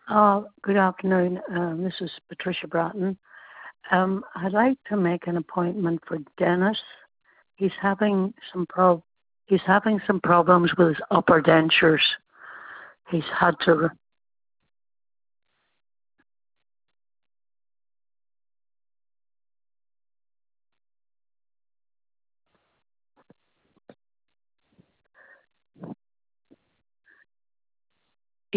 Good afternoon. This is Patricia Bratton. I'd like to make an appointment for Dennis. He's having he's having some problems with his upper dentures. He's had to